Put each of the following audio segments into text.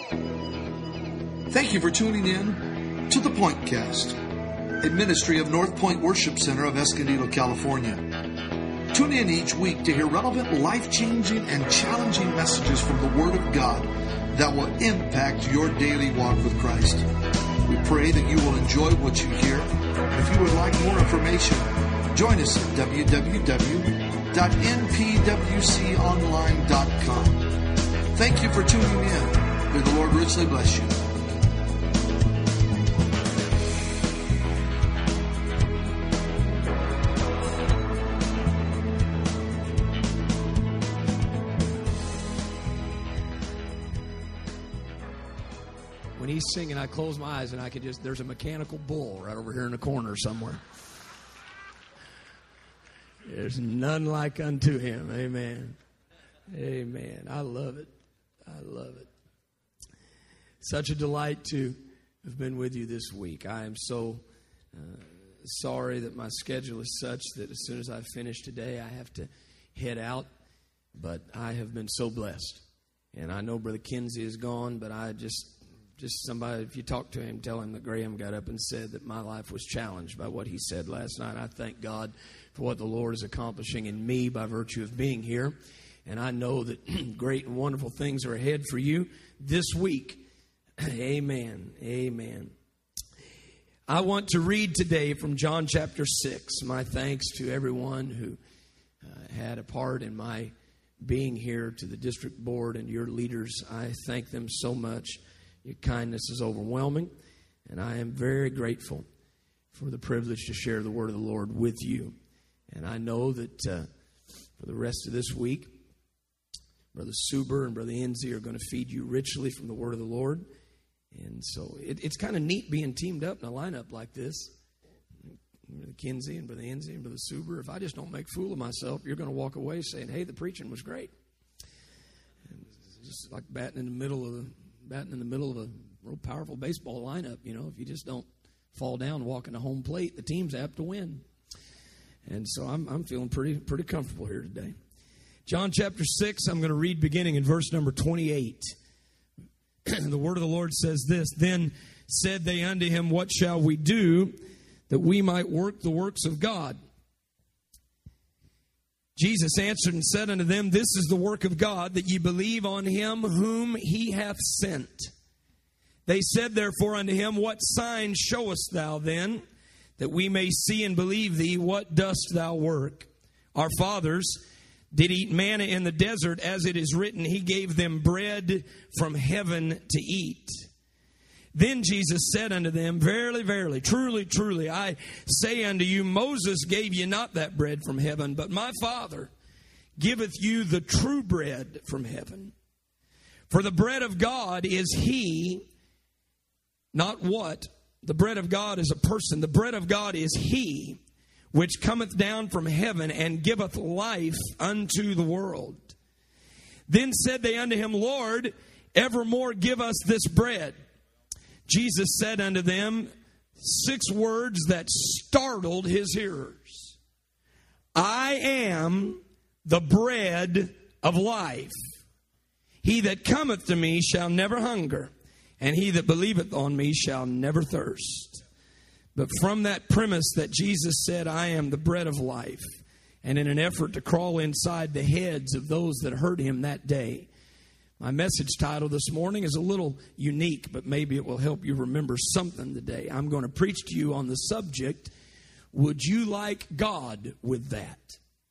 Thank you for tuning in to the Pointcast, a ministry of North Point Worship Center of Escondido, California. Tune in each week to hear relevant, life-changing, and challenging messages from the Word of God that will impact your daily walk with Christ. We pray that you will enjoy what you hear. If you would like more information, join us at www.npwconline.com. Thank you for tuning in. May the Lord richly bless you. When he's singing, I close my eyes and I can just, there's a mechanical bull right over here in the corner somewhere. There's none like unto him. Amen. Amen. I love it. I love it. Such a delight to have been with you this week. I am so sorry that my schedule is such that as soon as I finish today, I have to head out. But I have been so blessed. And I know Brother Kinsey is gone, but I just somebody, if you talk to him, tell him that Graham got up and said that my life was challenged by what he said last night. I thank God for what the Lord is accomplishing in me by virtue of being here. And I know that great and wonderful things are ahead for you this week. Amen. Amen. I want to read today from John chapter 6. My thanks to everyone who had a part in my being here, to the district board and your leaders. I thank them so much. Your kindness is overwhelming, and I am very grateful for the privilege to share the word of the Lord with you. And I know that for the rest of this week, Brother Suber and Brother Enzi are going to feed you richly from the word of the Lord. And so it's kind of neat being teamed up in a lineup like this. Brother Kinsey and Brother Enzi and Brother Suber. If I just don't make a fool of myself, you're going to walk away saying, hey, the preaching was great. And it's just like batting in the middle of a real powerful baseball lineup. You know, if you just don't fall down walking the home plate, the team's apt to win. And so I'm feeling pretty comfortable here today. John chapter 6, I'm going to read beginning in verse number 28. The word of the Lord says this: Then said they unto him, What shall we do that we might work the works of God? Jesus answered and said unto them, This is the work of God, that ye believe on him whom he hath sent. They said therefore unto him, What sign showest thou then, that we may see and believe thee? What dost thou work? Our fathers did eat manna in the desert, as it is written, He gave them bread from heaven to eat. Then Jesus said unto them, Verily, verily, truly, truly, I say unto you, Moses gave you not that bread from heaven, but my Father giveth you the true bread from heaven. For the bread of God is He, not what. The bread of God is a person. The bread of God is He, which cometh down from heaven and giveth life unto the world. Then said they unto him, Lord, evermore give us this bread. Jesus said unto them 6 words that startled his hearers. I am the bread of life. He that cometh to me shall never hunger, and he that believeth on me shall never thirst. But from that premise that Jesus said, I am the bread of life, and in an effort to crawl inside the heads of those that heard him that day, my message title this morning is a little unique, but maybe it will help you remember something today. I'm going to preach to you on the subject, would you like God with that?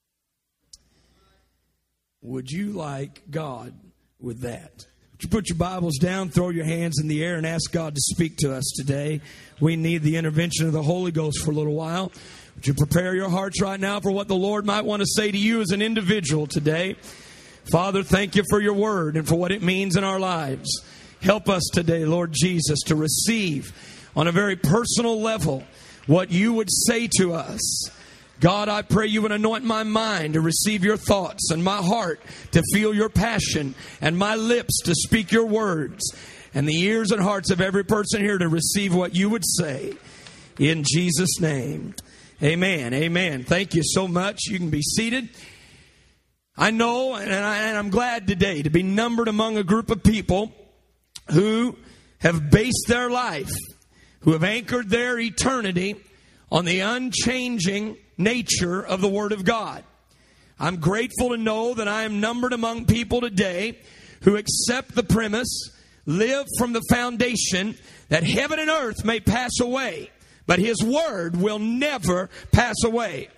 Would you like God with that? Would you put your Bibles down, throw your hands in the air, and ask God to speak to us today? We need the intervention of the Holy Ghost for a little while. Would you prepare your hearts right now for what the Lord might want to say to you as an individual today? Father, thank you for your word and for what it means in our lives. Help us today, Lord Jesus, to receive on a very personal level what you would say to us. God, I pray you would anoint my mind to receive your thoughts and my heart to feel your passion and my lips to speak your words and the ears and hearts of every person here to receive what you would say. In Jesus' name, amen. Amen. Thank you so much. You can be seated. I know, and I'm glad today to be numbered among a group of people who have based their life, who have anchored their eternity on the unchanging nature of the Word of God. I'm grateful to know that I am numbered among people today who accept the premise, live from the foundation that heaven and earth may pass away, but His Word will never pass away.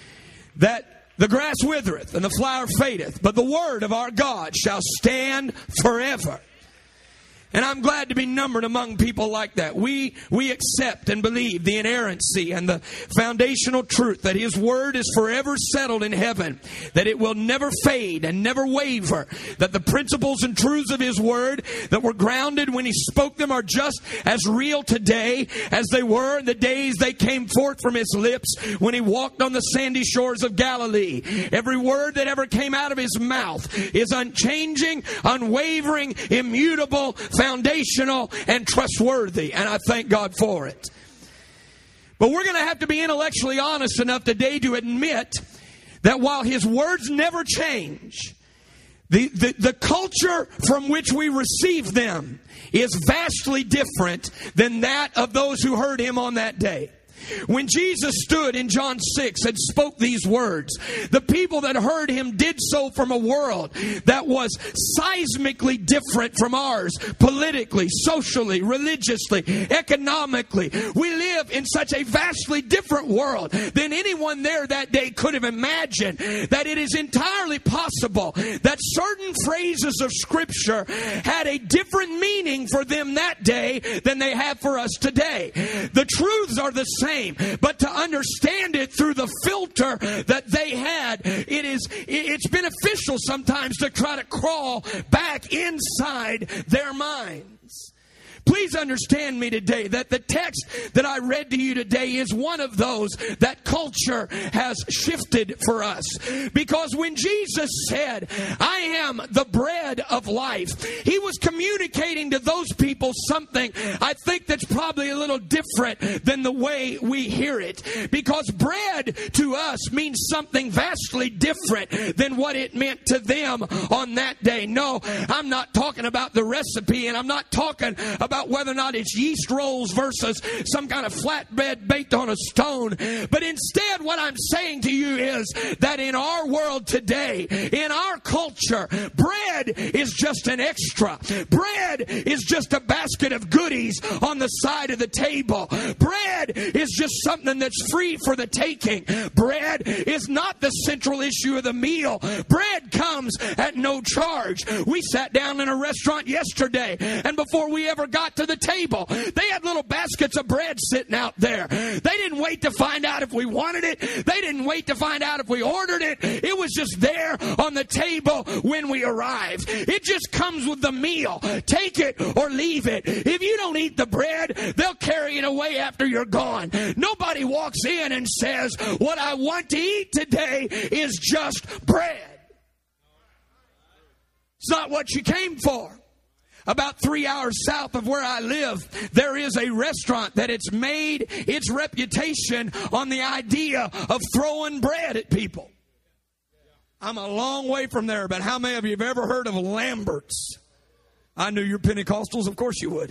That the grass withereth and the flower fadeth, but the Word of our God shall stand forever. And I'm glad to be numbered among people like that. We accept and believe the inerrancy and the foundational truth that His Word is forever settled in heaven, that it will never fade and never waver, that the principles and truths of His Word that were grounded when He spoke them are just as real today as they were in the days they came forth from His lips when He walked on the sandy shores of Galilee. Every word that ever came out of His mouth is unchanging, unwavering, immutable, foundational, and trustworthy, and I thank God for it. But we're going to have to be intellectually honest enough today to admit that while His words never change, the culture from which we receive them is vastly different than that of those who heard Him on that day. When Jesus stood in John 6 and spoke these words, the people that heard Him did so from a world that was seismically different from ours, politically, socially, religiously, economically. We live in such a vastly different world than anyone there that day could have imagined, that it is entirely possible that certain phrases of Scripture had a different meaning for them that day than they have for us today. The truths are the same, but to understand it through the filter that they had, it's beneficial sometimes to try to crawl back inside their minds. Please understand me today that the text that I read to you today is one of those that culture has shifted for us. Because when Jesus said, I am the bread of life, He was communicating to those people something I think that's probably a little different than the way we hear it. Because bread to us means something vastly different than what it meant to them on that day. No, I'm not talking about the recipe, and I'm not talking about whether or not it's yeast rolls versus some kind of flatbread baked on a stone. But instead, what I'm saying to you is that in our world today, in our culture, bread is just an extra. Bread is just a basket of goodies on the side of the table. Bread is just something that's free for the taking. Bread is not the central issue of the meal. Bread comes at no charge. We sat down in a restaurant yesterday, and before we ever got to the table, they had little baskets of bread sitting out there. They didn't wait to find out if we wanted it. They didn't wait to find out if we ordered it. It was just there on the table when we arrived. It just comes with the meal. Take it or leave it. If you don't eat the bread, they'll carry it away after you're gone. Nobody walks in and says, what I want to eat today is just bread. It's not what you came for. About 3 hours south of where I live, there is a restaurant that it's made its reputation on the idea of throwing bread at people. I'm a long way from there, but how many of you have ever heard of Lambert's? I knew you're Pentecostals, of course you would.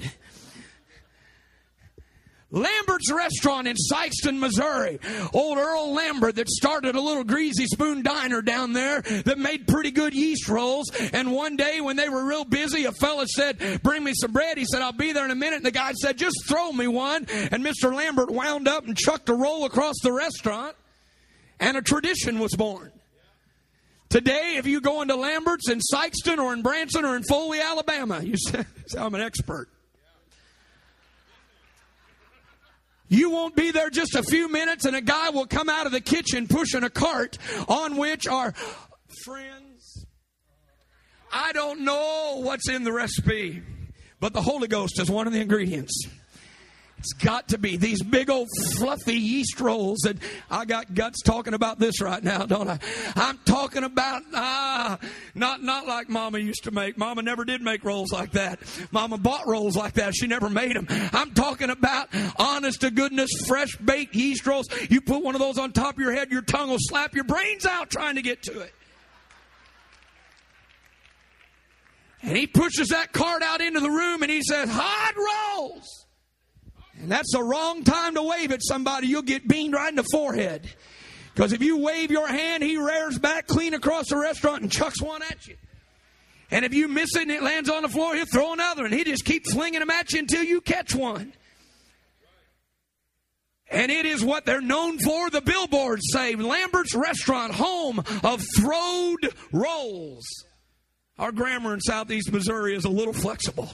Lambert's restaurant in Sikeston, Missouri. Old Earl Lambert that started a little greasy spoon diner down there that made pretty good yeast rolls. And one day when they were real busy, a fella said, bring me some bread. He said, I'll be there in a minute. And the guy said, just throw me one. And Mr. Lambert wound up and chucked a roll across the restaurant. And a tradition was born. Today, if you go into Lambert's in Sikeston or in Branson or in Foley, Alabama, you say, I'm an expert. You won't be there just a few minutes and a guy will come out of the kitchen pushing a cart on which are friends. I don't know what's in the recipe, but the Holy Ghost is one of the ingredients. It's got to be these big old fluffy yeast rolls. And I got guts talking about this right now, don't I? I'm talking about, not like Mama used to make. Mama never did make rolls like that. Mama bought rolls like that. She never made them. I'm talking about honest to goodness, fresh baked yeast rolls. You put one of those on top of your head, your tongue will slap your brains out trying to get to it. And he pushes that cart out into the room and he says, hot rolls. And that's the wrong time to wave at somebody. You'll get beamed right in the forehead. Because if you wave your hand, he rears back clean across the restaurant and chucks one at you. And if you miss it and it lands on the floor, he'll throw another. And he just keeps flinging them at you until you catch one. And it is what they're known for. The billboards say, Lambert's Restaurant, home of throwed rolls. Our grammar in Southeast Missouri is a little flexible.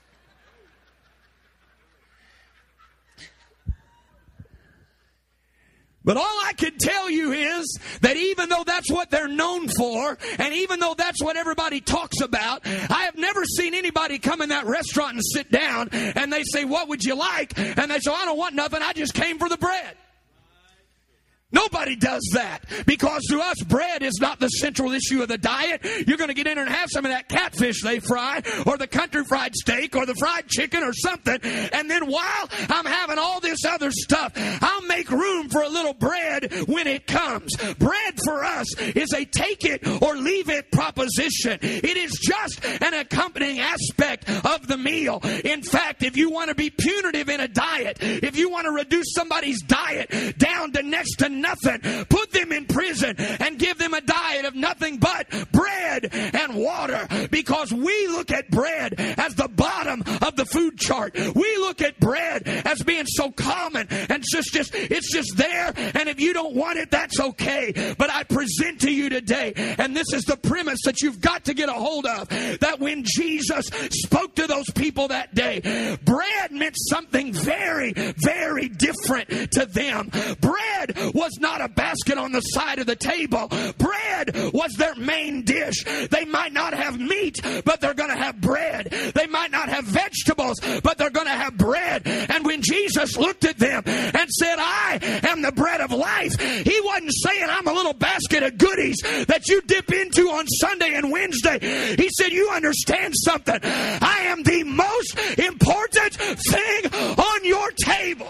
But all I can tell you is that even though that's what they're known for, and even though that's what everybody talks about, I have never seen anybody come in that restaurant and sit down and they say, what would you like? And they say, I don't want nothing, I just came for the bread. Nobody does that, because to us, bread is not the central issue of the diet. You're going to get in there and have some of that catfish they fry, or the country fried steak, or the fried chicken, or something. And then while I'm having all this other stuff, I'll make room for a little bread when it comes. Bread for us is a take it or leave it proposition. It is just an accompanying aspect of the meal. In fact, if you want to be punitive in a diet, if you want to reduce somebody's diet down to next to nothing, put them in prison and give them a diet of nothing but bread and water, because we look at bread as the bottom of the food chart. We look at bread as being so common and it's just there, and if you don't want it, that's okay. But I present to you today, and this is the premise that you've got to get a hold of, that when Jesus spoke to those people that day, bread meant something very, very different to them. Bread was not a basket on the side of the table. Bread was their main dish. They might not have meat, but they're going to have bread. They might not have vegetables, but they're going to have bread. And when Jesus looked at them and said, I am the bread of life, he wasn't saying I'm a little basket of goodies that you dip into on Sunday and Wednesday. He said, you understand something. I am the most important thing on your table.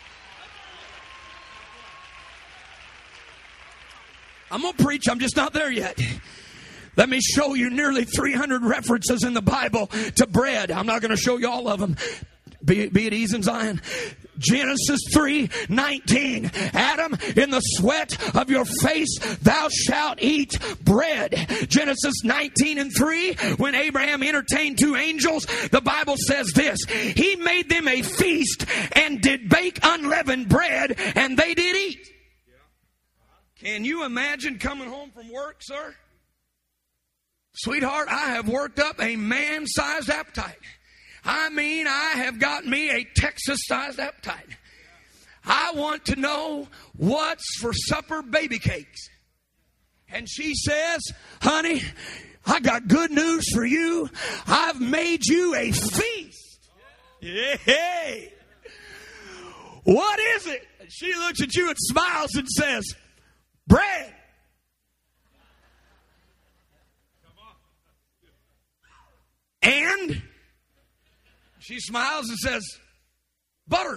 I'm going to preach. I'm just not there yet. Let me show you nearly 300 references in the Bible to bread. I'm not going to show you all of them. Be at ease in Zion. Genesis 3:19. Adam, in the sweat of your face thou shalt eat bread. Genesis 19:3. When Abraham entertained two angels, the Bible says this: he made them a feast and did bake unleavened bread, and they did eat. Can you imagine coming home from work, sir? Sweetheart, I have worked up a man-sized appetite. I mean, I have got me a Texas-sized appetite. I want to know what's for supper, baby cakes. And she says, honey, I got good news for you. I've made you a feast. Yay! What is it? And she looks at you and smiles and says, bread. And she smiles and says, butter.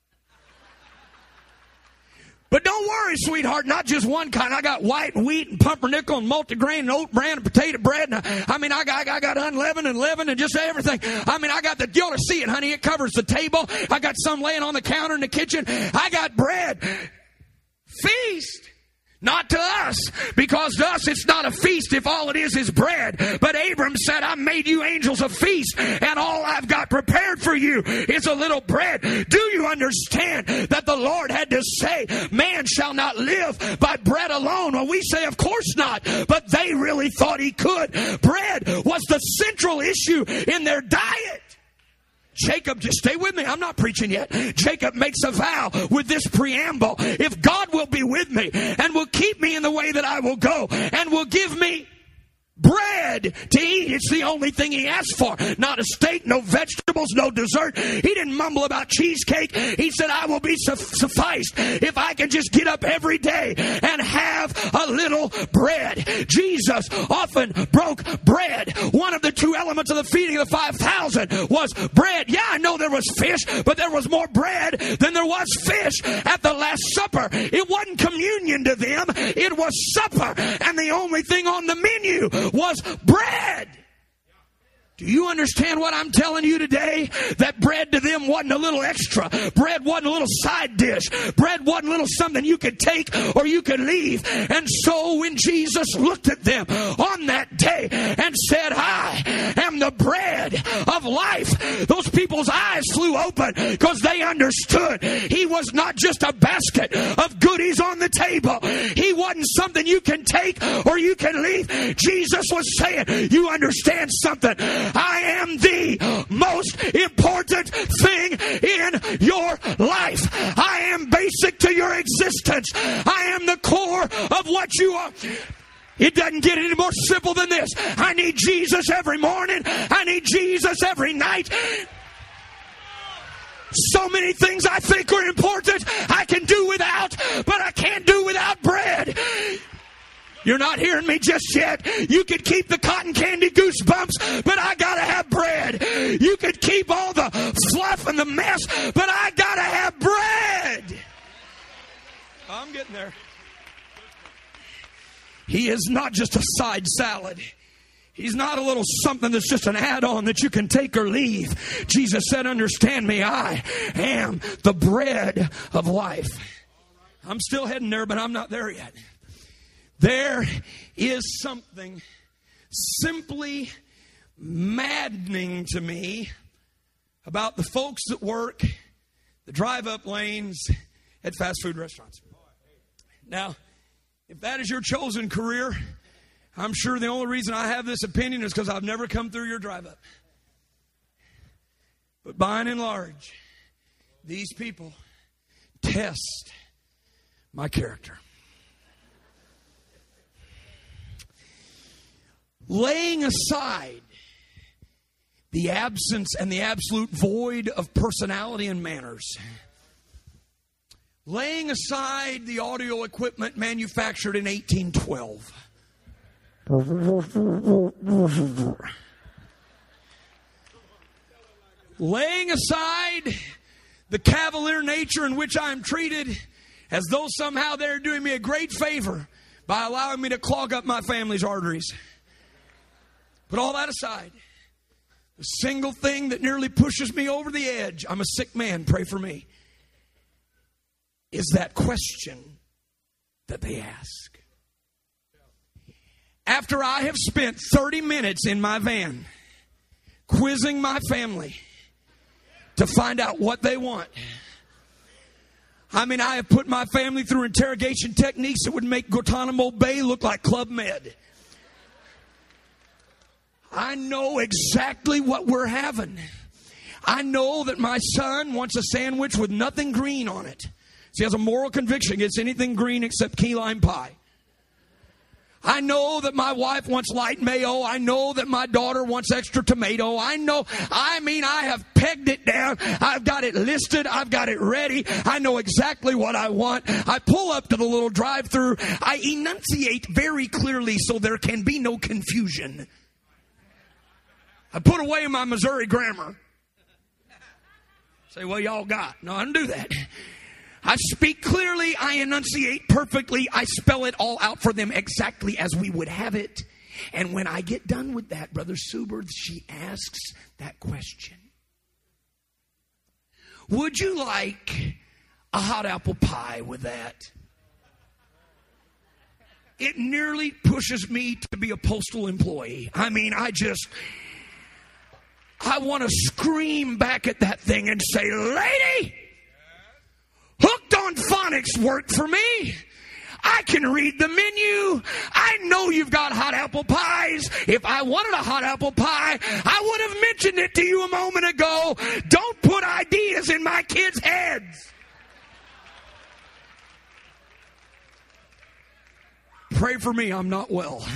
But don't worry, sweetheart, not just one kind. I got white wheat and pumpernickel and multigrain and oat bran and potato bread. And I got unleavened and leavened and just everything. I got you ought to see it, honey. It covers the table. I got some laying on the counter in the kitchen. I got bread. Feast. Not to us, because to us it's not a feast if all it is bread. But Abram said, I made you angels a feast, and all I've got prepared for you is a little bread. Do you understand that the Lord had to say, man shall not live by bread alone? Well, we say, of course not, but they really thought he could. Bread was the central issue in their diet. Jacob, just stay with me. I'm not preaching yet. Jacob makes a vow with this preamble. If God will be with me and will keep me in the way that I will go and will give me bread to eat. It's the only thing he asked for. Not a steak, no vegetables, no dessert. He didn't mumble about cheesecake. He said, I will be sufficed if I can just get up every day and have a little bread. Jesus often broke bread. One of the two elements of the feeding of the 5,000 was bread. Yeah, I know there was fish, but there was more bread than there was fish at the Last Supper. It wasn't communion to them. It was supper. And the only thing on the menu was bread. Do you understand what I'm telling you today? That bread to them wasn't a little extra. Bread wasn't a little side dish. Bread wasn't a little something you could take or you could leave. And so when Jesus looked at them on that day and said, I am the bread of life, those people's eyes flew open because they understood he was not just a basket of goodies on the table. He wasn't something you can take or you can leave. Jesus was saying, you understand something? I am the most important thing in your life. I am basic to your existence. I am the core of what you are. It doesn't get any more simple than this. I need Jesus every morning. I need Jesus every night. So many things I think are important I can do without, but I can't do without bread. You're not hearing me just yet. You could keep the cotton candy goosebumps, but I gotta have bread. You could keep all the fluff and the mess, but I gotta have bread. I'm getting there. He is not just a side salad. He's not a little something that's just an add-on that you can take or leave. Jesus said, understand me, I am the bread of life. I'm still heading there, but I'm not there yet. There is something simply maddening to me about the folks that work the drive-up lanes at fast food restaurants. Now, if that is your chosen career, I'm sure the only reason I have this opinion is because I've never come through your drive-up. But by and large, these people test my character. Laying aside the absence and the absolute void of personality and manners. Laying aside the audio equipment manufactured in 1812. Laying aside the cavalier nature in which I am treated as though somehow they're doing me a great favor by allowing me to clog up my family's arteries. Put all that aside. The single thing that nearly pushes me over the edge, I'm a sick man, pray for me, is that question that they ask. After I have spent 30 minutes in my van quizzing my family to find out what they want. I mean, I have put my family through interrogation techniques that would make Guantanamo Bay look like Club Med. I know exactly what we're having. I know that my son wants a sandwich with nothing green on it. So he has a moral conviction against anything green except key lime pie. I know that my wife wants light mayo. I know that my daughter wants extra tomato. I have pegged it down. I've got it listed. I've got it ready. I know exactly what I want. I pull up to the little drive-thru. I enunciate very clearly so there can be no confusion. I put away my Missouri grammar. Say, well, y'all got. No, I don't do that. I speak clearly. I enunciate perfectly. I spell it all out for them exactly as we would have it. And when I get done with that, Brother Suber, she asks that question. Would you like a hot apple pie with that? It nearly pushes me to be a postal employee. I mean, I want to scream back at that thing and say, lady, Hooked on Phonics worked for me. I can read the menu. I know you've got hot apple pies. If I wanted a hot apple pie, I would have mentioned it to you a moment ago. Don't put ideas in my kids' heads. Pray for me, I'm not well.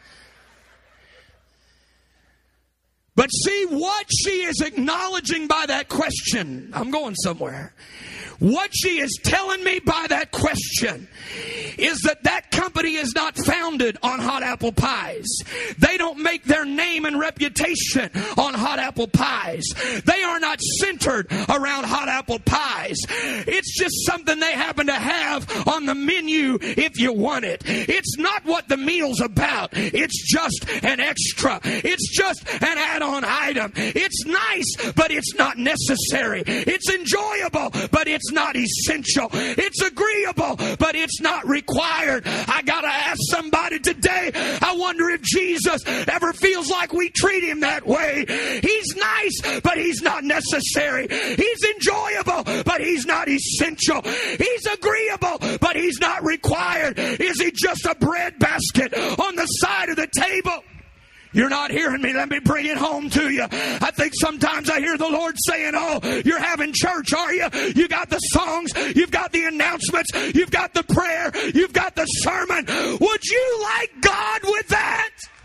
But see what she is acknowledging by that question. I'm going somewhere. What she is telling me by that question is that company is not founded on hot apple pies. They don't make their name and reputation on hot apple pies. They are not centered around hot apple pies. It's just something they happen to have on the menu if you want it. It's not what the meal's about. It's just an extra. It's just an add-on. add-on item. It's nice, but it's not necessary. It's enjoyable, but it's not essential. It's agreeable, but it's not required. I got to ask somebody today, I wonder if Jesus ever feels like we treat him that way. He's nice, but he's not necessary. He's enjoyable, but he's not essential. He's agreeable, but he's not required. Is he just a bread basket on the side of the table? You're not hearing me. Let me bring it home to you. I think sometimes I hear the Lord saying, oh, you're having church, are you? You got the songs. You've got the announcements. You've got the prayer. You've got the sermon. Would you like God with that?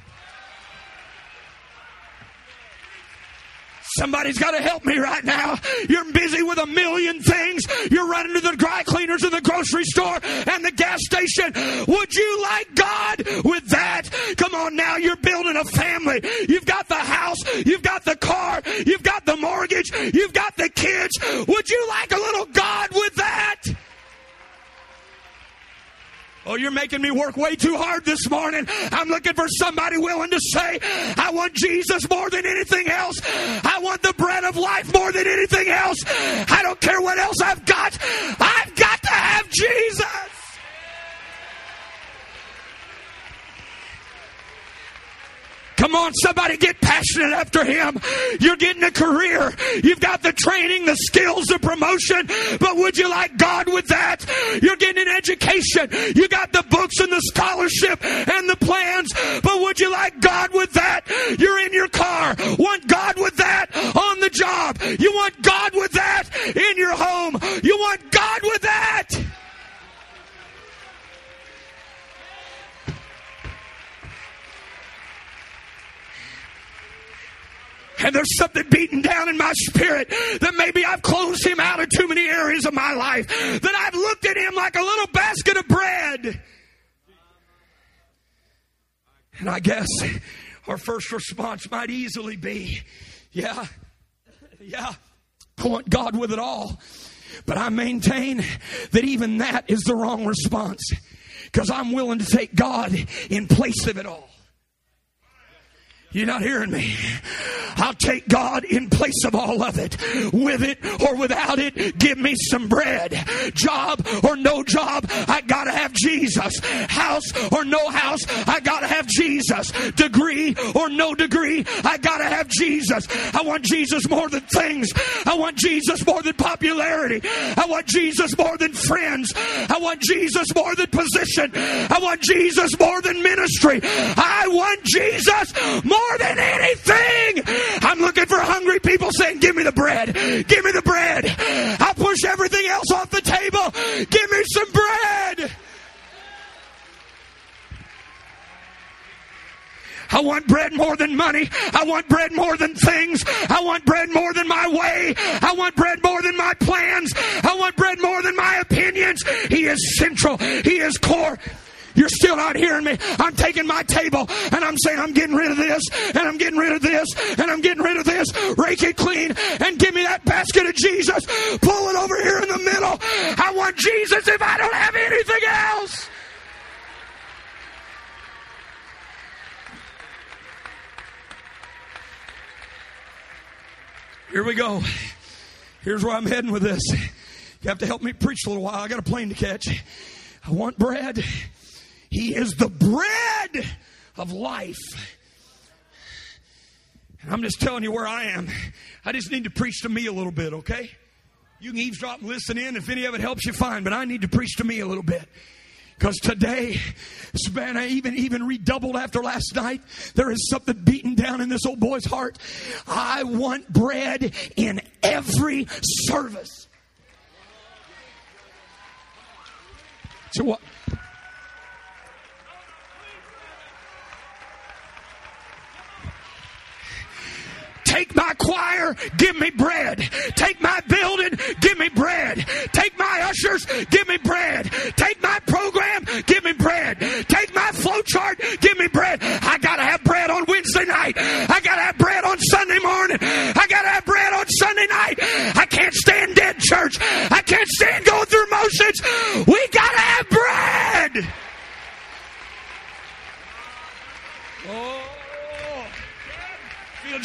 Somebody's got to help me right now. You're busy with a million things. You're running to the dry cleaners and the grocery store and the gas station. Would you like God with that? Come on now, you're building a family. You've got the house. You've got the car. You've got the mortgage. You've got the kids. Would you like a little God with that? Oh, you're making me work way too hard this morning. I'm looking for somebody willing to say, I want Jesus more than anything else. I want the bread of life more than anything else. I don't care what else I've got. I've got to have Jesus. Come on, somebody get passionate after him. You're getting a career. You've got the training, the skills, the promotion. But would you like God with that? You're getting an education. You got the books and the scholarship and the plans. But would you like God with that? You're in your car. Want God with that on the job. You want God with that in your home. You want God with that. And there's something beating down in my spirit that maybe I've closed him out of too many areas of my life. That I've looked at him like a little basket of bread. And I guess our first response might easily be, yeah, I want God with it all. But I maintain that even that is the wrong response. Because I'm willing to take God in place of it all. You're not hearing me. I'll take God in place of all of it. With it or without it, give me some bread. Job or no job, I gotta have Jesus. House or no house, I gotta have Jesus. Degree or no degree, I gotta have Jesus. I want Jesus more than things. I want Jesus more than popularity. I want Jesus more than friends. I want Jesus more than position. I want Jesus more than ministry. I want Jesus more than anything. I'm looking for hungry people saying, give me the bread. Give me the bread. I'll push everything else off the table. Give me some bread. I want bread more than money. I want bread more than things. I want bread more than my way. I want bread more than my plans. I want bread more than my opinions. He is central. He is core. You're still not hearing me. I'm taking my table and I'm saying I'm getting rid of this and I'm getting rid of this and I'm getting rid of this. Rake it clean and give me that basket of Jesus. Pull it over here in the middle. I want Jesus if I don't have anything else. Here we go. Here's where I'm heading with this. You have to help me preach a little while. I got a plane to catch. I want bread. He is the bread of life. And I'm just telling you where I am. I just need to preach to me a little bit, okay? You can eavesdrop and listen in. If any of it helps you, fine. But I need to preach to me a little bit. Because today, Savannah, even redoubled after last night, there is something beating down in this old boy's heart. I want bread in every service. So what? Take my choir, give me bread. Take my building, give me bread. Take my ushers, give me bread. Take my program, give me bread. Take my flow chart, give me bread. I gotta have bread on Wednesday night. I gotta have bread on Sunday morning. I gotta have bread on Sunday night. I can't stand dead church. I can't stand going through motions. We gotta have bread.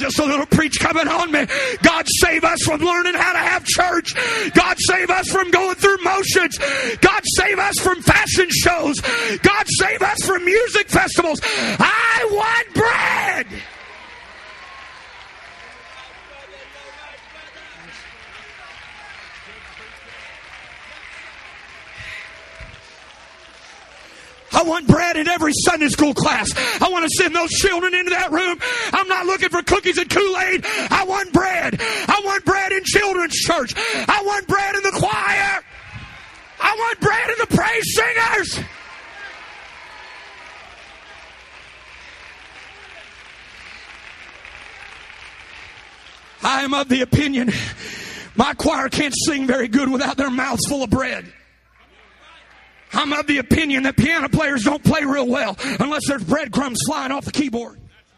just a little preach coming on me. God save us from learning how to have church. God save us from going through motions. God save us from fashion shows. God save us from music festivals. I want bread. I want bread in every Sunday school class. I want to send those children into that room. I'm not looking for cookies and Kool-Aid. I want bread. I want bread in children's church. I want bread in the choir. I want bread in the praise singers. I am of the opinion my choir can't sing very good without their mouths full of bread. I'm of the opinion that piano players don't play real well unless there's breadcrumbs flying off the keyboard.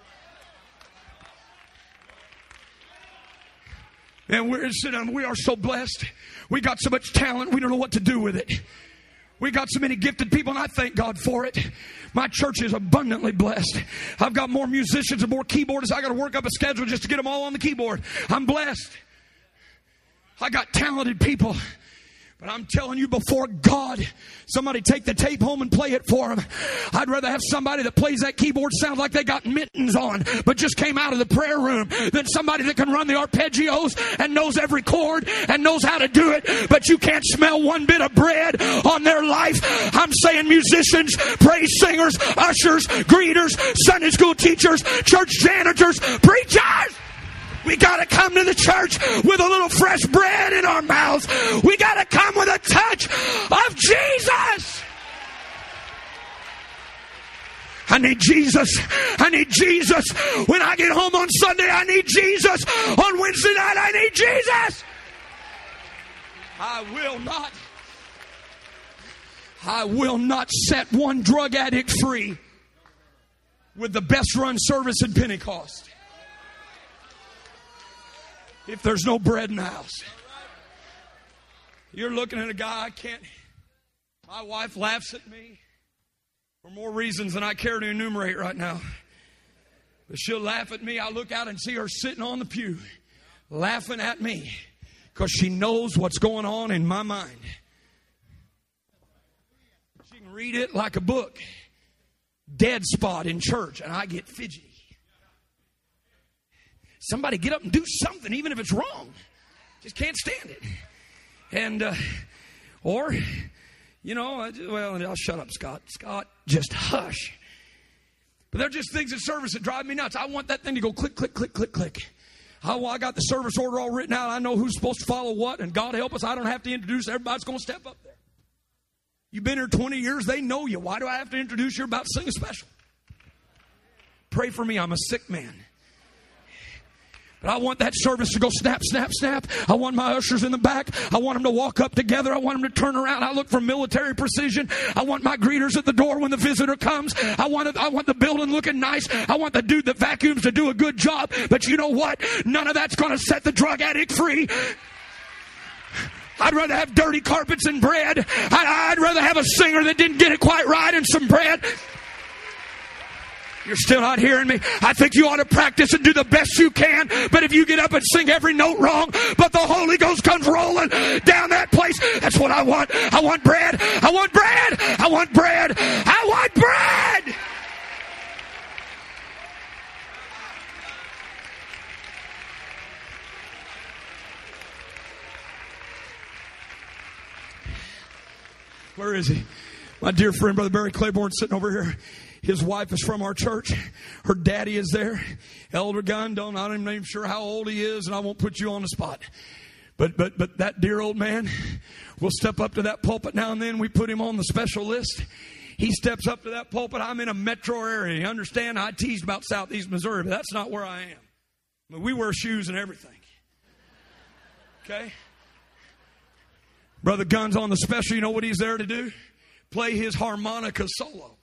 And we are so blessed. We got so much talent, we don't know what to do with it. We got so many gifted people, and I thank God for it. My church is abundantly blessed. I've got more musicians and more keyboardists. I got to work up a schedule just to get them all on the keyboard. I'm blessed. I got talented people. But I'm telling you, before God, somebody take the tape home and play it for them. I'd rather have somebody that plays that keyboard sounds like they got mittens on, but just came out of the prayer room, than somebody that can run the arpeggios and knows every chord and knows how to do it, but you can't smell one bit of bread on their life. I'm saying musicians, praise singers, ushers, greeters, Sunday school teachers, church janitors, preachers. We got to come to the church with a little fresh bread in our mouths. We got to come with a touch of Jesus. I need Jesus. I need Jesus. When I get home on Sunday, I need Jesus. On Wednesday night, I need Jesus. I will not set one drug addict free with the best run service in Pentecost if there's no bread in the house. You're looking at a guy, my wife laughs at me for more reasons than I care to enumerate right now. But she'll laugh at me. I look out and see her sitting on the pew laughing at me because she knows what's going on in my mind. She can read it like a book. Dead spot in church, and I get fidgety. Somebody get up and do something, even if it's wrong. Just can't stand it. And, I'll shut up, Scott. Scott, just hush. But there are just things in service that drive me nuts. I want that thing to go click, click, click, click, click. I got the service order all written out. I know who's supposed to follow what, and God help us, I don't have to introduce everybody's going to step up there. You've been here 20 years, they know you. Why do I have to introduce you? About to sing a special? Pray for me, I'm a sick man. But I want that service to go snap, snap, snap. I want my ushers in the back. I want them to walk up together. I want them to turn around. I look for military precision. I want my greeters at the door when the visitor comes. I want the building looking nice. I want the dude that vacuums to do a good job. But you know what? None of that's going to set the drug addict free. I'd rather have dirty carpets and bread. I'd rather have a singer that didn't get it quite right and some bread. You're still not hearing me. I think you ought to practice and do the best you can. But if you get up and sing every note wrong, but the Holy Ghost comes rolling down that place, that's what I want. I want bread. I want bread. I want bread. I want bread. Where is he? My dear friend, Brother Barry Claiborne, sitting over here. His wife is from our church. Her daddy is there. Elder Gunn, I'm not even sure how old he is, and I won't put you on the spot. But that dear old man will step up to that pulpit now and then. We put him on the special list. He steps up to that pulpit. I'm in a metro area. You understand? I teased about Southeast Missouri, but that's not where I am. I mean, we wear shoes and everything. Okay? Brother Gunn's on the special. You know what he's there to do? Play his harmonica solo.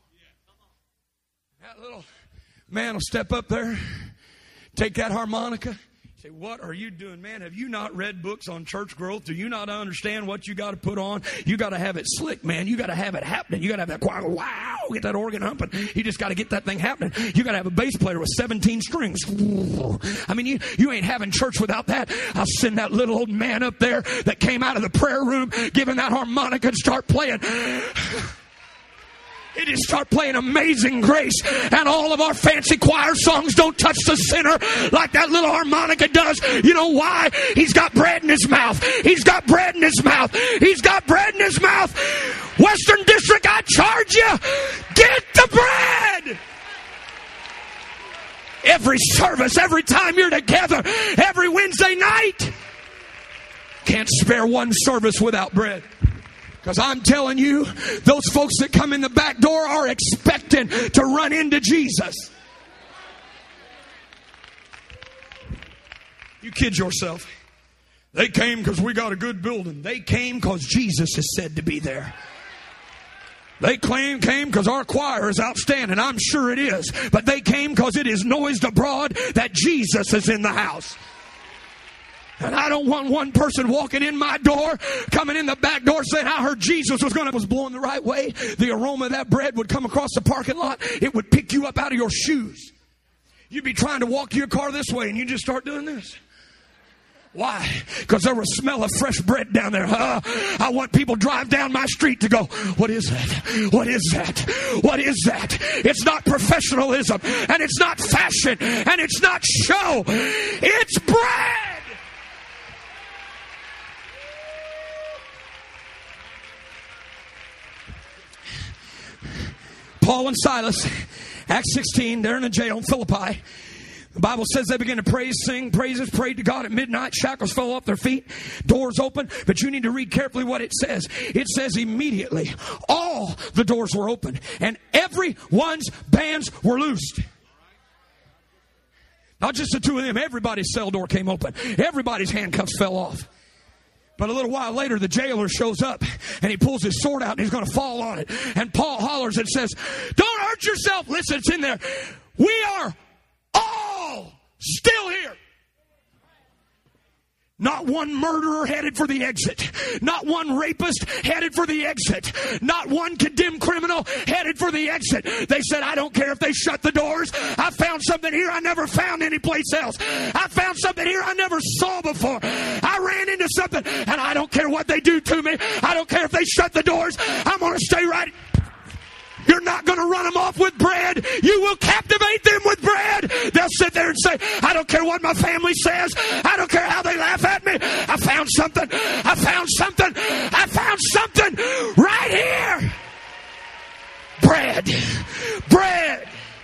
That little man will step up there, take that harmonica, Say, what are you doing, man? Have you not read books on church growth? Do you not understand what you got to put on? You got to have it slick, man. You got to have it happening. You got to have that choir. Wow, get that organ humping. You just got to get that thing happening. You got to have a bass player with 17 strings. I mean, you ain't having church without that. I'll send that little old man up there that came out of the prayer room, give him that harmonica and start playing. He just start playing Amazing Grace, and all of our fancy choir songs don't touch the sinner like that little harmonica does. You know why? He's got bread in his mouth. He's got bread in his mouth. He's got bread in his mouth. Western District, I charge you, get the bread. Every service, every time you're together, every Wednesday night, can't spare one service without bread. Because I'm telling you, those folks that come in the back door are expecting to run into Jesus. You kid yourself. They came because we got a good building. They came because Jesus is said to be there. They came because our choir is outstanding. I'm sure it is. But they came because it is noised abroad that Jesus is in the house. And I don't want one person walking in my door, coming in the back door saying, I heard Jesus was blowing the right way. The aroma of that bread would come across the parking lot. It would pick you up out of your shoes. You'd be trying to walk to your car this way and you just start doing this. Why? Because there was a smell of fresh bread down there. I want people to drive down my street to go, what is that? What is that? What is that? It's not professionalism, and it's not fashion, and it's not show. It's bread. Paul and Silas, Acts 16, they're in a jail in Philippi. The Bible says they began to praise, sing praises, prayed to God at midnight. Shackles fell off their feet. Doors open. But you need to read carefully what it says. It says immediately all the doors were open and everyone's bands were loosed. Not just the two of them. Everybody's cell door came open. Everybody's handcuffs fell off. But a little while later, the jailer shows up and he pulls his sword out and he's going to fall on it. And Paul hollers and says, don't hurt yourself. Listen, it's in there. We are all still here. Not one murderer headed for the exit. Not one rapist headed for the exit. Not one condemned criminal headed for the exit. They said, I don't care if they shut the doors. I found something here I never found anyplace else. I found something here I never saw before. I ran into something, and I don't care what they do to me. I don't care if they shut the doors. I'm going to stay right. You're not going to run them off with bread. You will captivate them with bread. They'll sit there and say, I don't care what my family says. I don't care how they laugh at me. I found something. I found something. I found something right here. Bread. Bread.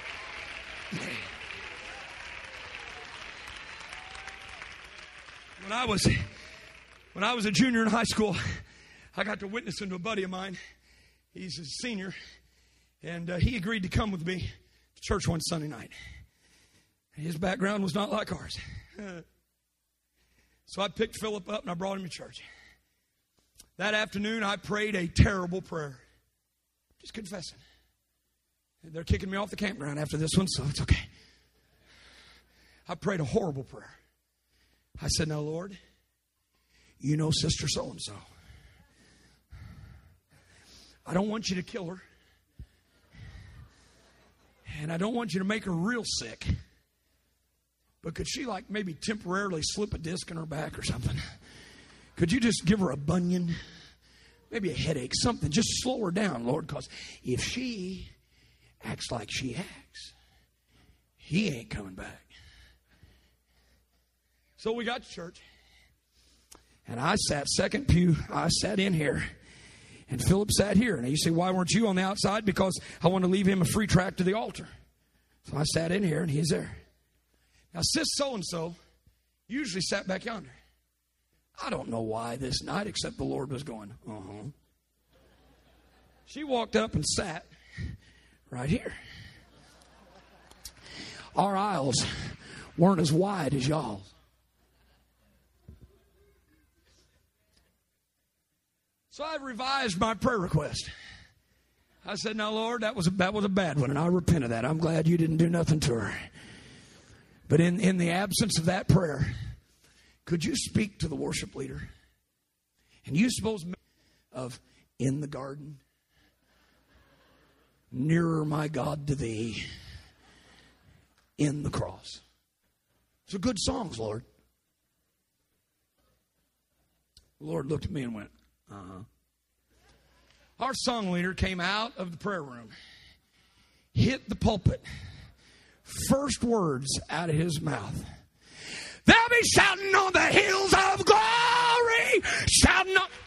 When I was a junior in high school, I got to witness to a buddy of mine. He's a senior. And he agreed to come with me to church one Sunday night. His background was not like ours. So I picked Philip up and I brought him to church. That afternoon, I prayed a terrible prayer. Just confessing. They're kicking me off the campground after this one, so it's okay. I prayed a horrible prayer. I said, now, Lord, you know Sister So-and-so. I don't want you to kill her. And I don't want you to make her real sick. But could she maybe temporarily slip a disc in her back or something? Could you just give her a bunion? Maybe a headache, something. Just slow her down, Lord. Because if she acts like she acts, he ain't coming back. So we got to church. And I sat second pew. I sat in here. And Philip sat here. And you say, why weren't you on the outside? Because I want to leave him a free track to the altar. So I sat in here and he's there. Now, Sis So-and-so usually sat back yonder. I don't know why this night, except the Lord was going, She walked up and sat right here. Our aisles weren't as wide as y'all's. So I revised my prayer request. I said, now, Lord, that was a bad one, and I repent of that. I'm glad you didn't do nothing to her. But in the absence of that prayer, Could you speak to the worship leader? And you suppose of in the garden, nearer my God to thee, in the cross. Those are good songs, Lord. The Lord looked at me and went, uh-huh. Our song leader came out of the prayer room, hit the pulpit. First words out of his mouth. They'll be shouting on the hills of glory, shouting on.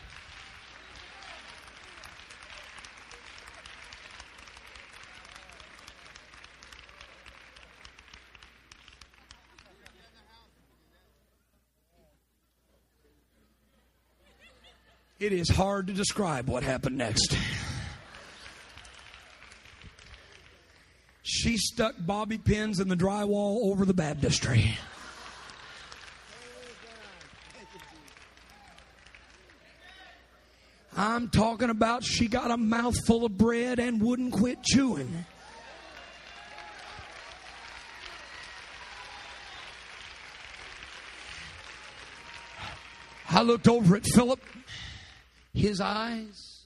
It is hard to describe what happened next. She stuck bobby pins in the drywall over the baptistry. I'm talking about she got a mouthful of bread and wouldn't quit chewing. I looked over at Philip. His eyes.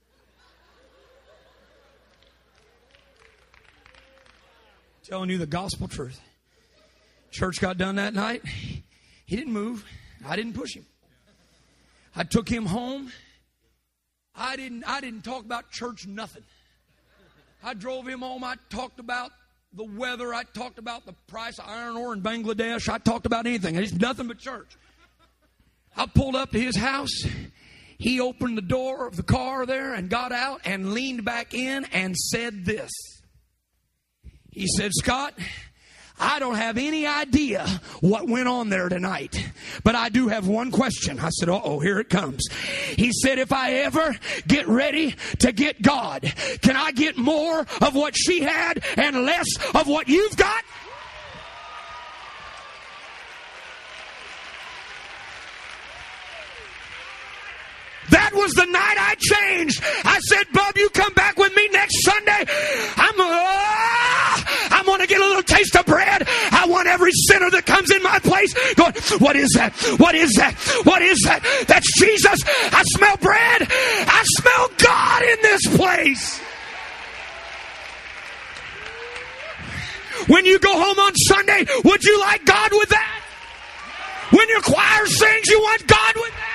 Telling you the gospel truth. Church got done that night. He didn't move. I didn't push him. I took him home. I didn't talk about church nothing. I drove him home. I talked about the weather. I talked about the price of iron ore in Bangladesh. I talked about anything. It's nothing but church. I pulled up to his house. He opened the door of the car there and got out and leaned back in and said this. He said, Scott, I don't have any idea what went on there tonight, but I do have one question. I said, uh-oh, here it comes. He said, if I ever get ready to get God, can I get more of what she had and less of what you've got? That was the night I changed. I said, Bub, you come back with me next Sunday. I'm going to get a little taste of bread. I want every sinner that comes in my place going, what is that? What is that? What is that? That's Jesus. I smell bread. I smell God in this place. When you go home on Sunday, would you like God with that? When your choir sings, you want God with that?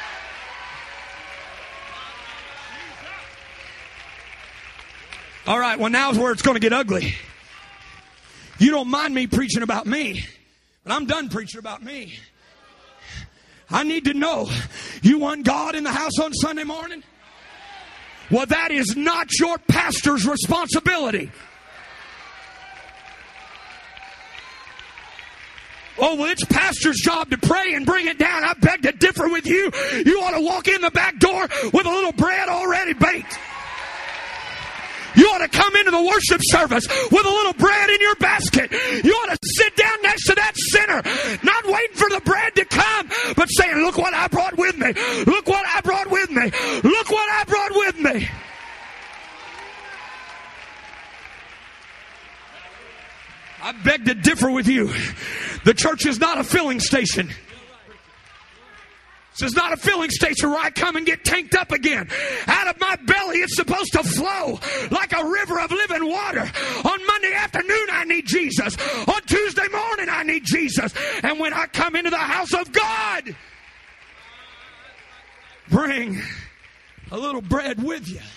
All right, well, now's where it's going to get ugly. You don't mind me preaching about me, but I'm done preaching about me. I need to know, you want God in the house on Sunday morning? Well, that is not your pastor's responsibility. Oh, well, it's pastor's job to pray and bring it down. I beg to differ with you. You ought to walk in the back door with a little bread already baked. You ought to come into the worship service with a little bread in your basket. You ought to sit down next to that sinner, not waiting for the bread to come, but saying, look what I brought with me. Look what I brought with me. Look what I brought with me. I beg to differ with you. The church is not a filling station. This is not a filling station where I come and get tanked up again. Out of my belly, it's supposed to flow like a river of living water. On Monday afternoon, I need Jesus. On Tuesday morning, I need Jesus. And when I come into the house of God, bring a little bread with you.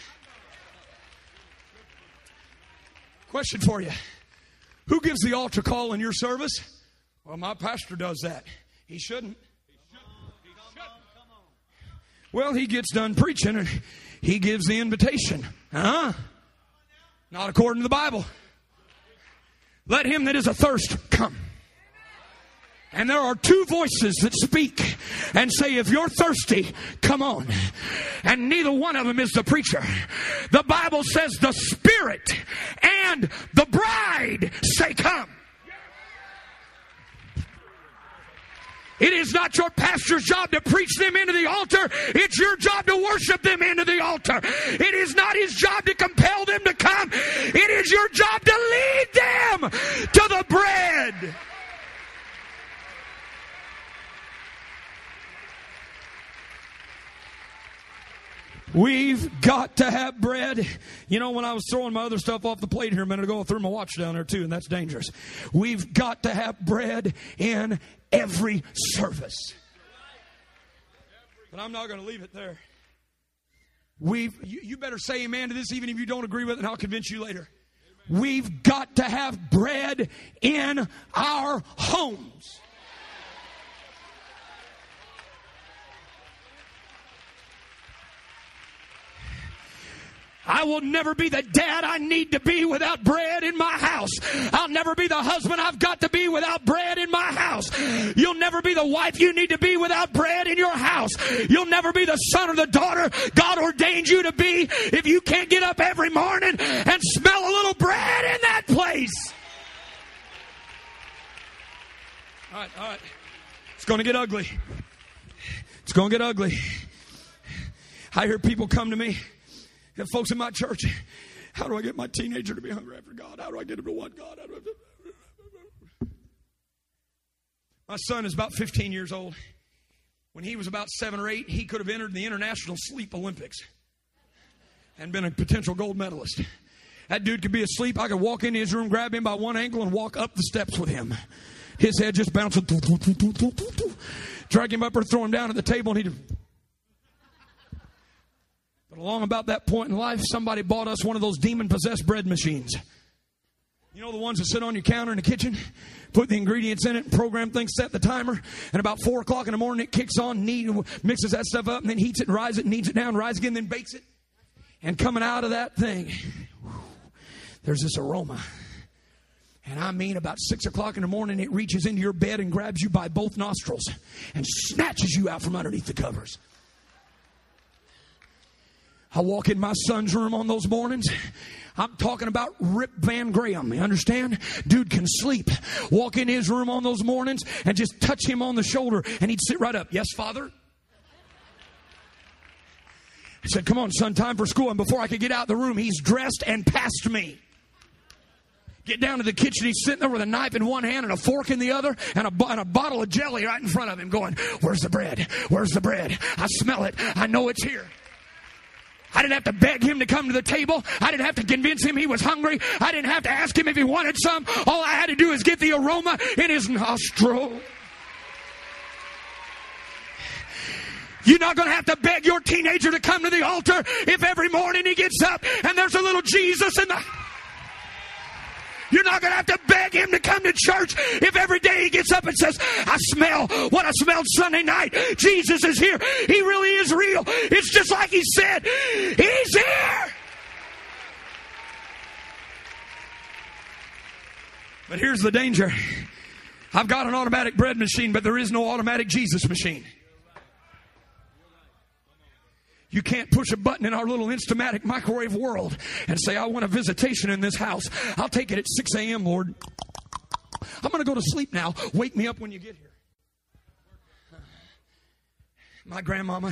Question for you. Who gives the altar call in your service? Well, my pastor does that. He shouldn't. Well, he gets done preaching and he gives the invitation. Not according to the Bible. Let him that is athirst come. And there are two voices that speak and say, if you're thirsty, come on. And neither one of them is the preacher. The Bible says the Spirit and the bride say, come. It is not your pastor's job to preach them into the altar. It's your job to worship them into the altar. It is not his job to compel them to come. It is your job to lead them to the bread. We've got to have bread. You know, when I was throwing my other stuff off the plate here a minute ago, I threw my watch down there too, and that's dangerous. We've got to have bread in every service. But I'm not going to leave it there. You better say amen to this even if you don't agree with it, and I'll convince you later. We've got to have bread in our homes. I will never be the dad I need to be without bread in my house. I'll never be the husband I've got to be without bread in my house. You'll never be the wife you need to be without bread in your house. You'll never be the son or the daughter God ordained you to be if you can't get up every morning and smell a little bread in that place. All right. It's going to get ugly. It's going to get ugly. I hear people come to me. Folks in my church, how do I get my teenager to be hungry after God? How do I get him to want God? My son is about 15 years old. When he was about 7 or 8, he could have entered the International Sleep Olympics and been a potential gold medalist. That dude could be asleep. I could walk into his room, grab him by one ankle, and walk up the steps with him. His head just bouncing. Drag him up or throw him down at the table, and he'd... But along about that point in life, somebody bought us one of those demon-possessed bread machines. You know the ones that sit on your counter in the kitchen? Put the ingredients in it, program things, set the timer, and about 4 o'clock in the morning it kicks on, mixes that stuff up, and then heats it and rises it, kneads it down, rises again, then bakes it. And coming out of that thing, there's this aroma. And I mean about 6 o'clock in the morning, it reaches into your bed and grabs you by both nostrils and snatches you out from underneath the covers. I walk in my son's room on those mornings. I'm talking about Rip Van Graham. You understand? Dude can sleep. Walk in his room on those mornings and just touch him on the shoulder and he'd sit right up. Yes, Father? I said, come on, son, time for school. And before I could get out of the room, he's dressed and passed me. Get down to the kitchen. He's sitting there with a knife in one hand and a fork in the other and a bottle of jelly right in front of him going, where's the bread? Where's the bread? I smell it. I know it's here. I didn't have to beg him to come to the table. I didn't have to convince him he was hungry. I didn't have to ask him if he wanted some. All I had to do is get the aroma in his nostril. You're not going to have to beg your teenager to come to the altar if every morning he gets up and there's a little Jesus in the... You're not going to have to beg him to come to church if every day he gets up and says, I smell what I smelled Sunday night. Jesus is here. He really is real. It's just like he said. He's here. But here's the danger. I've got an automatic bread machine, but there is no automatic Jesus machine. You can't push a button in our little Instamatic microwave world and say, I want a visitation in this house. I'll take it at 6 a.m., Lord. I'm going to go to sleep now. Wake me up when you get here. My grandmama,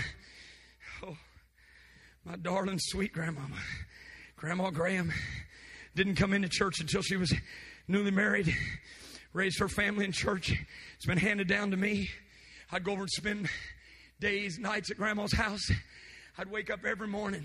my darling, sweet grandmama, Grandma Graham, didn't come into church until she was newly married, raised her family in church. It's been handed down to me. I'd go over and spend days, nights at Grandma's house. I'd wake up every morning.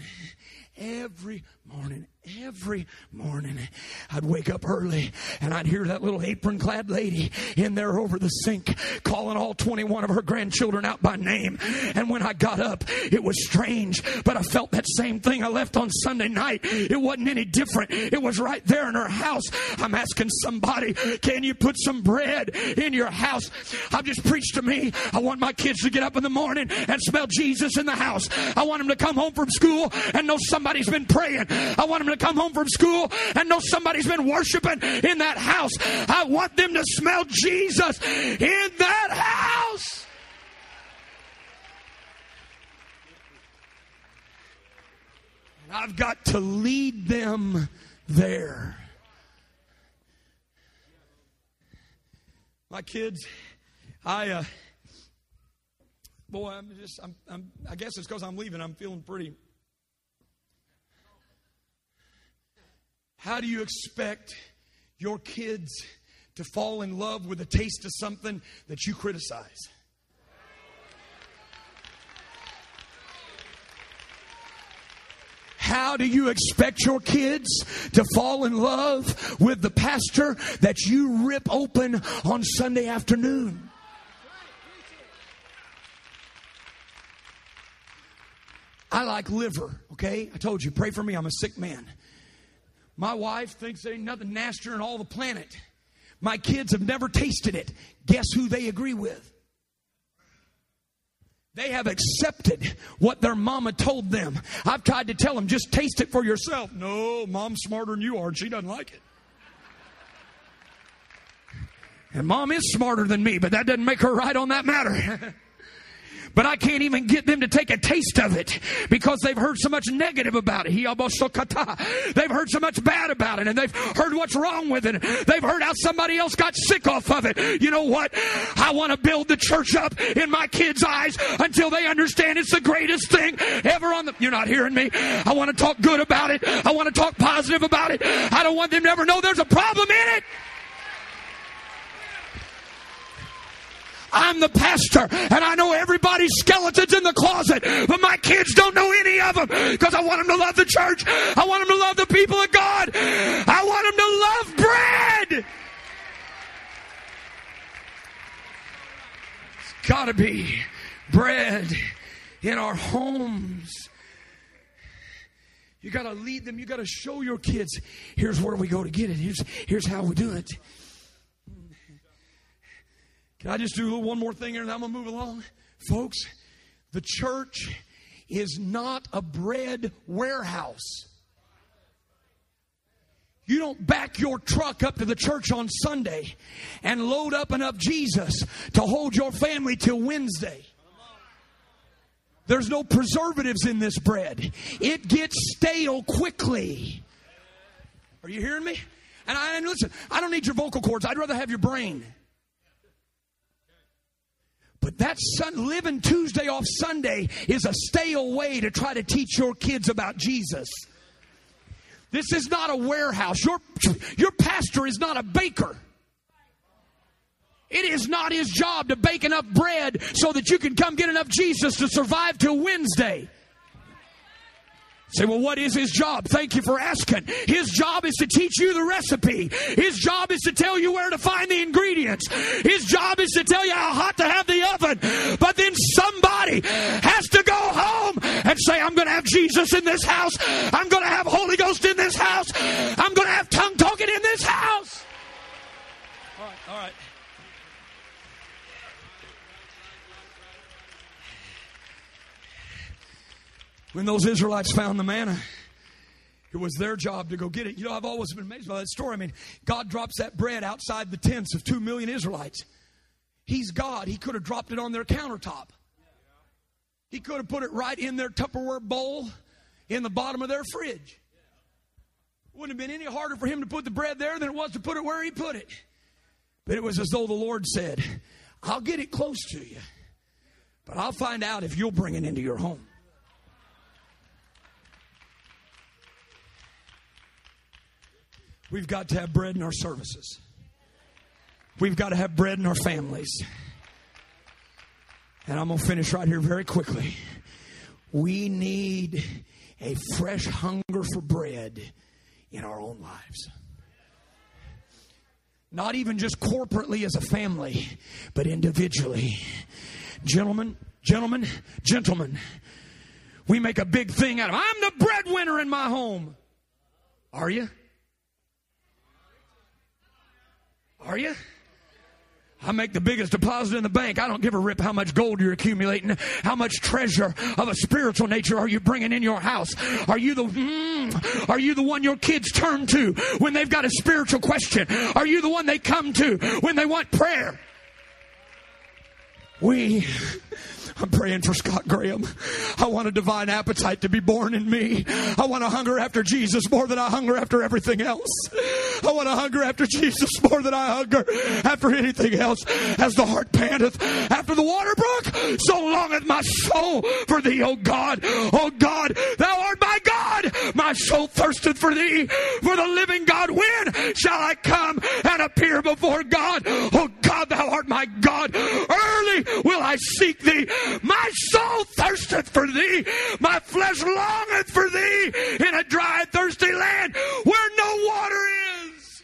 I'd wake up early and I'd hear that little apron-clad lady in there over the sink calling all 21 of her grandchildren out by name. And when I got up, it was strange, but I felt that same thing I left on Sunday night. It wasn't any different. It was right there in her house. I'm asking somebody, can you put some bread in your house? I've just preached to me. I want my kids to get up in the morning and smell Jesus in the house. I want them to come home from school and know somebody's been praying. I want them to come home from school and know somebody's been worshiping in that house. I want them to smell Jesus in that house. I've got to lead them there. My kids, I guess it's because I'm leaving. I'm feeling pretty. How do you expect your kids to fall in love with a taste of something that you criticize? How do you expect your kids to fall in love with the pastor that you rip open on Sunday afternoon? I like liver, okay? I told you, pray for me, I'm a sick man. My wife thinks there ain't nothing nastier in all the planet. My kids have never tasted it. Guess who they agree with? They have accepted what their mama told them. I've tried to tell them, just taste it for yourself. No, Mom's smarter than you are, and she doesn't like it. And Mom is smarter than me, but that doesn't make her right on that matter. But I can't even get them to take a taste of it because they've heard so much negative about it. They've heard so much bad about it, and they've heard what's wrong with it. They've heard how somebody else got sick off of it. You know what? I want to build the church up in my kids' eyes until they understand it's the greatest thing ever on the... You're not hearing me. I want to talk good about it. I want to talk positive about it. I don't want them to ever know there's a problem in it. I'm the pastor, and I know everybody's skeletons in the closet, but my kids don't know any of them because I want them to love the church. I want them to love the people of God. I want them to love bread. It's got to be bread in our homes. You got to lead them. You got to show your kids, here's where we go to get it. Here's how we do it. Can I just do one more thing here and then I'm going to move along? Folks, the church is not a bread warehouse. You don't back your truck up to the church on Sunday and load up enough Jesus to hold your family till Wednesday. There's no preservatives in this bread. It gets stale quickly. Are you hearing me? And listen, I don't need your vocal cords. I'd rather have your brain. But that living Tuesday off Sunday is a stale way to try to teach your kids about Jesus. This is not a warehouse. Your pastor is not a baker. It is not his job to bake enough bread so that you can come get enough Jesus to survive till Wednesday. Say, well, what is his job? Thank you for asking. His job is to teach you the recipe. His job is to tell you where to find the ingredients. His job is to tell you how hot to have the oven. But then somebody has to go home and say, I'm going to have Jesus in this house. I'm going to have Holy Ghost in this house. I'm going to have tongue talking in this house. All right. When those Israelites found the manna, it was their job to go get it. You know, I've always been amazed by that story. I mean, God drops that bread outside the tents of 2 million Israelites. He's God. He could have dropped it on their countertop. He could have put it right in their Tupperware bowl in the bottom of their fridge. It wouldn't have been any harder for him to put the bread there than it was to put it where he put it. But it was as though the Lord said, I'll get it close to you, but I'll find out if you'll bring it into your home. We've got to have bread in our services. We've got to have bread in our families. And I'm going to finish right here very quickly. We need a fresh hunger for bread in our own lives. Not even just corporately as a family, but individually. Gentlemen, we make a big thing out of it. I'm the breadwinner in my home. Are you? Are you? I make the biggest deposit in the bank. I don't give a rip how much gold you're accumulating. How much treasure of a spiritual nature are you bringing in your house? Are you the one your kids turn to when they've got a spiritual question? Are you the one they come to when they want prayer? I'm praying for Scott Graham. I want a divine appetite to be born in me. I want to hunger after Jesus more than I hunger after everything else. I want to hunger after Jesus more than I hunger after anything else. As the heart panteth after the water brook, so longeth my soul for thee, O God. O God, thou art my God. My soul thirsteth for thee, for the living God. When shall I come and appear before God? O God, thou art my God. Early will I seek thee. My soul thirsteth for thee. My flesh longeth for thee in a dry, thirsty land where no water is.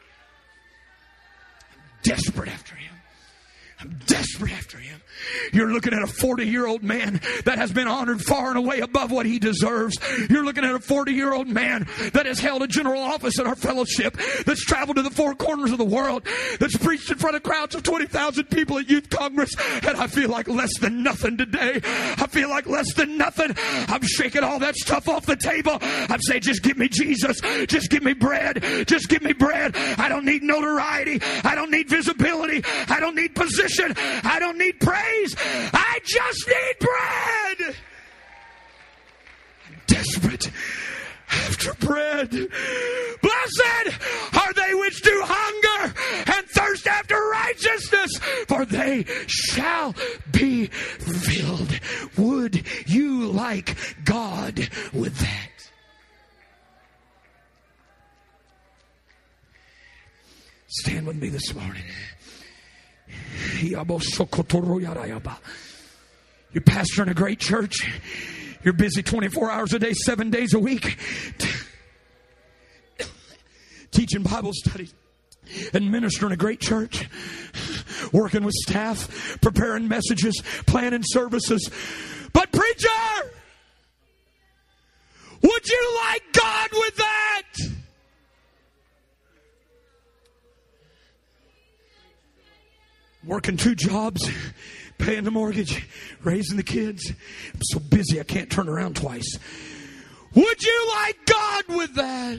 I'm desperate after him. I'm desperate after him. You're looking at a 40-year-old man that has been honored far and away above what he deserves. You're looking at a 40-year-old man that has held a general office in our fellowship, that's traveled to the four corners of the world, that's preached in front of crowds of 20,000 people at Youth Congress, and I feel like less than nothing today. I feel like less than nothing. I'm shaking all that stuff off the table. I'm saying, just give me Jesus. Just give me bread. Just give me bread. I don't need notoriety. I don't need visibility. I don't need position. I don't need praise. I just need bread. I'm desperate after bread. Blessed are they which do hunger and thirst after righteousness, for they shall be filled. Would you like God with that? Stand with me this morning. You're pastoring a great church. You're busy 24 hours a day, 7 days a week, teaching Bible studies and ministering a great church, working with staff, preparing messages, planning services. But preacher, would you like God with that? Working 2 jobs, paying the mortgage, raising the kids. I'm so busy I can't turn around twice. Would you like God with that?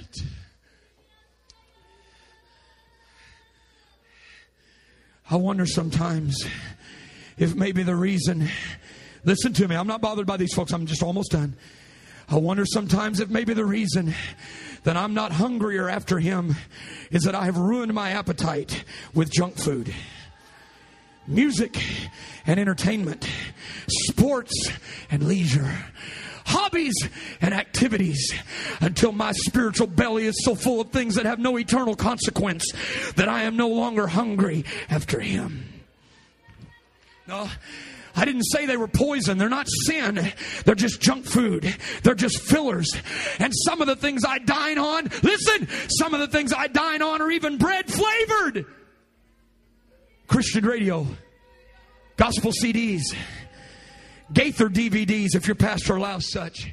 I wonder sometimes if maybe the reason, listen to me, I'm not bothered by these folks, I'm just almost done. I wonder sometimes if maybe the reason that I'm not hungrier after him is that I have ruined my appetite with junk food. Music and entertainment, sports and leisure, hobbies and activities, until my spiritual belly is so full of things that have no eternal consequence that I am no longer hungry after him. No, I didn't say they were poison. They're not sin. They're just junk food. They're just fillers. And some of the things I dine on, listen, some of the things I dine on are even bread flavored. Christian radio, gospel CDs, Gaither DVDs, if your pastor allows such.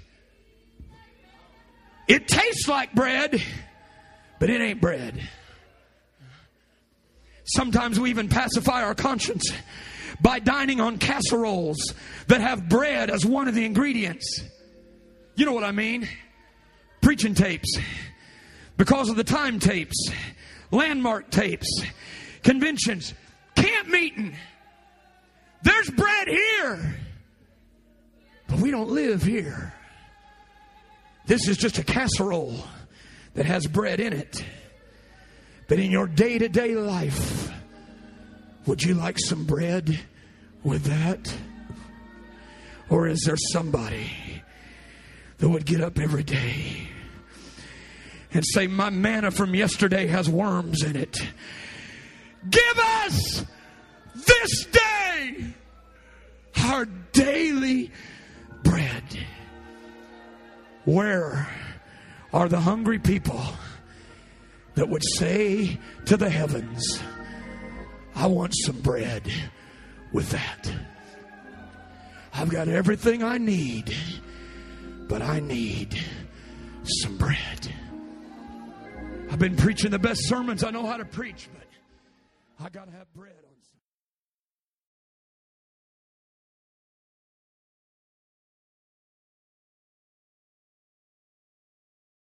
It tastes like bread, but it ain't bread. Sometimes we even pacify our conscience by dining on casseroles that have bread as one of the ingredients. You know what I mean? Preaching tapes, because of the time tapes, landmark tapes, conventions, camp meeting. There's bread here, but we don't live here. This is just a casserole that has bread in it. But in your day-to-day life, would you like some bread with that? Or is there somebody that would get up every day and say, my manna from yesterday has worms in it. Give us this day our daily bread. Where are the hungry people that would say to the heavens, I want some bread with that? I've got everything I need, but I need some bread. I've been preaching the best sermons I know how to preach, but I got to have bread.